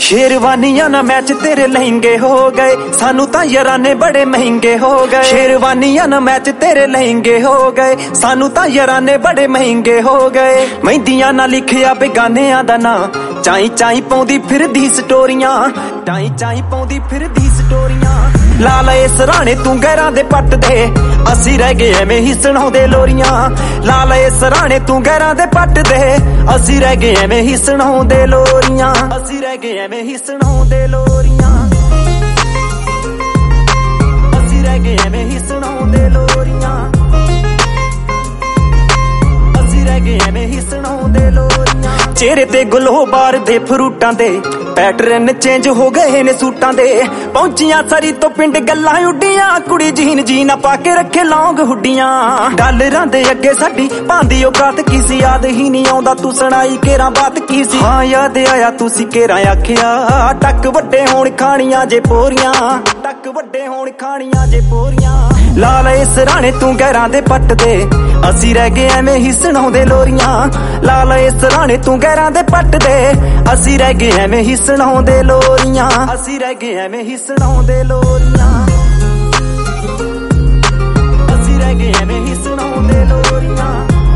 शेरवानियां ना मैच तेरे लहंगे हो गए, सानू तां याराने बड़े महंगे हो गए। शेरवानियां ना मैच तेरे लहंगे हो गए, सानू तां याराने बड़े महंगे हो गए। मेहंदियां ना लिखिया बेगानियां दा ना, चाई चाई पाउंदी फिरदी स्टोरियां, चाई चाई पाउंदी फिरदी स्टोरियां। ला लए सराणे तू गैरां दे पट दे, असी रह गए एवें ही सुणाउंदे लोरियां। ला लए सराणे तू गैरां दे पट दे, असी रह गए एवें ही सुणाउंदे लोरियां, असी रह गए एवें ही सुणाउंदे लोरियां, असी रह गए एवें ही सुणाउंदे लोरियां, असी रह गए एवें ही सुणाउंदे लोरियां। चेहरे ते गलो बार दे फ्रूटां दे, पैटर्न चेंज हो गए ने सूटां दे। पहुंचियां सरी तो पिंड गल्लां उड्डियां, कुड़ी जीन जीना पाके रखे लौंग हुड्डियां। डॉलरां दे अगे साडी पांदी औकात की सी, याद ही नहीं आउंदा तू सुणाई केरा बात की सी। हाँ याद आया तुसी केरा आखिया, टक वड्डे होण खाणियां जे पोरियां, टक वड्डे होण खाणियां जे पोरियां। ला लए सराणे तू गैरां दे पट दे, असी रह गए एवें ही सुणाउंदे लोरियां। ला लए सराणे तू गैरां दे पट दे, असी रह गए एवें ही सुणाउंदे लोरियां, असी रह गए एवें ही सुणाउंदे लोरियां, असी रह गए एवें ही सुणाउंदे लोरियां,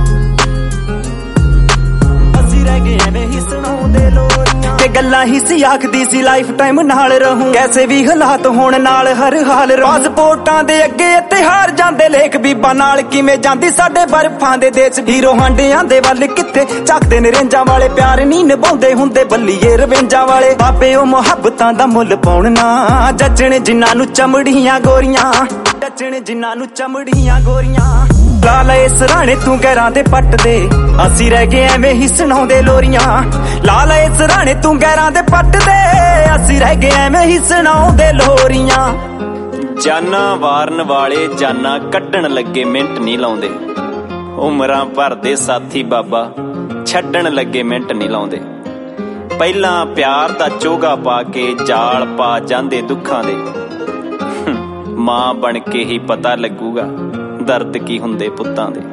असी रह गए एवें ही सुणाउंदे लोरियां। ते गल्लां ही सी आखदी सी लाइफ टाइम नाल रहूं, कैसे भी हालात होण नाल हर हाल रहूं। पासपोर्टां दे अगे ते हार जांदे लेख, बीबा नाल किवें जांदी साडे बर्फां दे देश। हीरो हांडियां दे वल किथे झकदे ने रेंजां वाले, प्यार नहीं निभाउंदे हुंदे बल्लीए रवेंजां वाले। बाबे ओ मुहब्बतां दा मुੱਲ पाउण ना, जचण जिन्हां नूं चमड़ियां गोरियां, जचण जिन्हां नूं चमड़ियां गोरियां। ला लए सराणे तू गैरां दे पट दे, असी रह गए एवें ही सुणाउंदे लोरियां। ला लए सराणे तू गैरां दे पट दे, असी रह गए एवें ही सुणाउंदे लोरियां। जाना वारन वाले जाना कड्ढण लगे मिंट नहीं लाउंदे, उमरां भर दे साथी बाबा छड्डण लगे मिंट नहीं लाउंदे। पहिलां प्यार दा चोगा पा के जाल पा जांदे दुखां दे, मां बन के ही पता लगूगा दर्द की हुंदे पुत्तां दे।